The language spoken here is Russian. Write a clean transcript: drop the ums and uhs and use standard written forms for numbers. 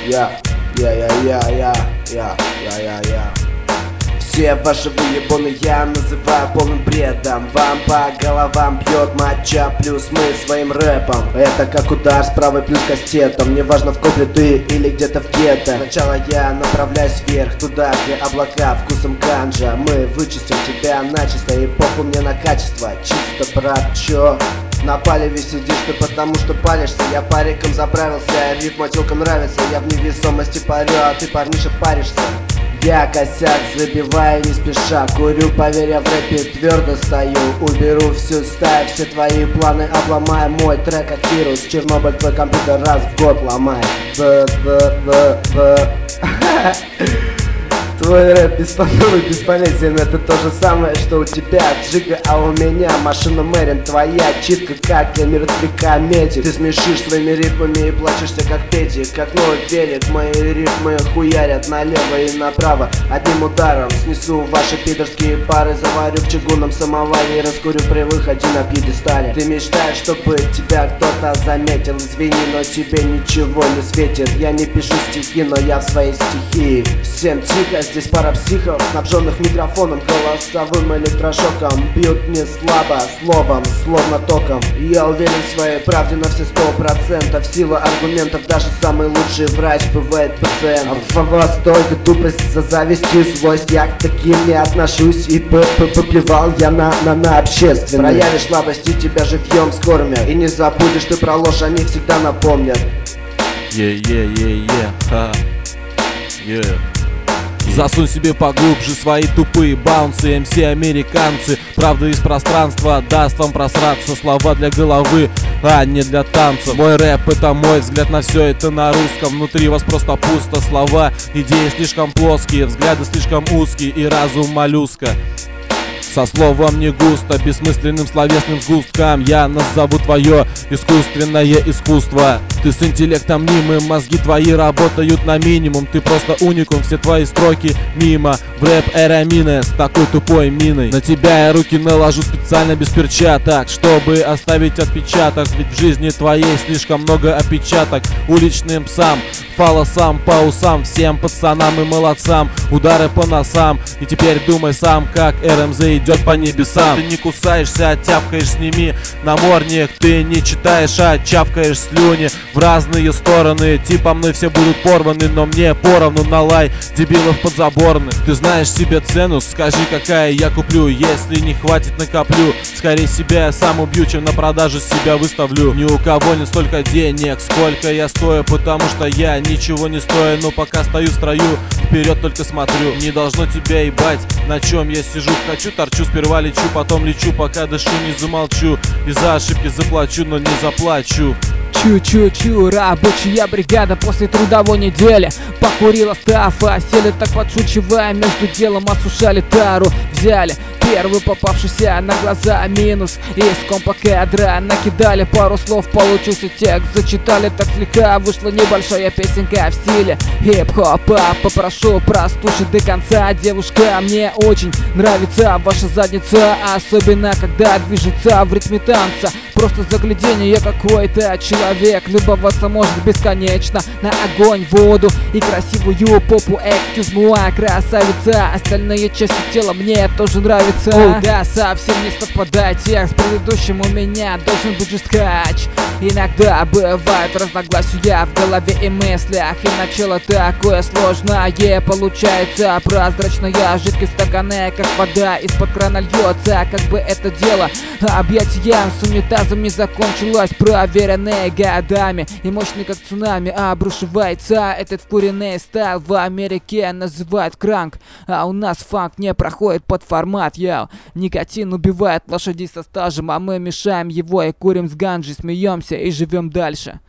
Я. Все ваши выебоны я называю полным бредом. Вам по головам бьет моча, плюс мы своим рэпом. Это как удар с правой плюс кастетом. Не важно, в копле ты или где-то в гетто. Сначала я направляюсь вверх, туда, где облака вкусом ганджа. Мы вычистим тебя начисто, и похуй мне на качество. Чисто, брат, чё? На палеве сидишь ты, потому что палишься. Я париком заправился, рифма тёлкам нравится. Я в невесомости парю, а ты, парниша, паришься. Я косяк забиваю не спеша, курю, поверь, я в рэпе твердо стою. Уберу всю стаю, все твои планы обломаю. Мой трек как вирус, Чернобыль твой компьютер раз в год ломает. Твой рэп бесполезный, бесполезен. Это то же самое, что у тебя джига, а у меня машина Мэрин. Твоя читка, как для мертвяка медик. Ты смешишь своими рифмами и плачешься, как педик. Как новый велик, мои рифмы хуярят налево и направо. Одним ударом снесу ваши пидорские пары. Заварю в чугунном самоваре и раскурю при выходе на пьедестале. Ты мечтаешь, чтобы тебя кто-то заметил. Извини, но тебе ничего не светит. Я не пишу стихи, но я в своей стихии. Всем тихо, здесь пара психов, снабженных микрофоном, голосовым электрошоком. Бьют не слабо, словом, словно током. Я уверен в своей правде на все 100%. Сила аргументов, даже самый лучший врач бывает пациентом. А в вас только тупость за зависть и злость. Я к таким не отношусь и поплевал я на общественность. Проявишь слабость и тебя живьем скормят. И не забудешь ты про ложь, они всегда напомнят. Засунь себе поглубже свои тупые баунсы, МС-американцы. Правда из пространства даст вам просраться. Слова для головы, а не для танца. Мой рэп — это мой взгляд на все это на русском. Внутри вас просто пусто. Слова, идеи слишком плоские, взгляды слишком узкие и разум моллюска. Со словом не густо, бессмысленным словесным сгустком я назову твое искусственное искусство. Ты с интеллектом мнимым, мозги твои работают на минимум. Ты просто уникум, все твои строки мимо. В рэп эра мина с такой тупой миной. На тебя я руки наложу специально без перчаток, чтобы оставить отпечаток. Ведь в жизни твоей слишком много опечаток. Уличным псам, фалосам, по усам, всем пацанам и молодцам. Удары по носам. И теперь думай сам, как РМЗ идет по небесам. Ты не кусаешься, а тявкаешь, сними намордник. Ты не читаешь, а чавкаешь слюни в разные стороны. Типа мной все будут порваны, но мне поровну на лай дебилов подзаборных. Ты знаешь себе цену, скажи, какая я куплю. Если не хватит, накоплю. Скорее себя я сам убью, чем на продажу себя выставлю. Ни у кого нет столько денег, сколько я стою, потому что я ничего не стою. Но пока стою в строю, вперед только смотрю. Не должно тебя ебать, на чем я сижу. Хочу, торчу, сперва лечу, потом лечу. Пока дышу, не замолчу. И за ошибки заплачу, но не заплачу. Чу-чу-чу, рабочая бригада после трудовой недели покурила стафа, сели так подшучивая, между делом осушали тару. Взяли первый попавшийся на глаза минус, из компа кадра накидали пару слов, получился текст, зачитали так слегка, вышла небольшая песенка в стиле хип-хопа. Попрошу прослушать до конца, девушка, мне очень нравится ваша задница, особенно когда движется в ритме танца. Просто загляденье какой-то человек, любоваться может бесконечно на огонь, воду и красивую попу. Excuse me, красавица, остальные части тела мне тоже нравятся. О, да, совсем не совпадает текст с предыдущим, у меня должен быть жесткач. Иногда бывают разногласия в голове и мыслях, и начало такое сложное получается. Прозрачная жидкость в стакане, как вода из-под крана льется. Как бы это дело объятием с унитазом не закончилось, проверенное годами и мощный как цунами обрушивается. Этот вкуренный стайл в Америке называют кранк, а у нас фанк не проходит под формат. Никотин убивает лошадей со стажем, а мы мешаем его и курим с ганджей, смеемся и живем дальше.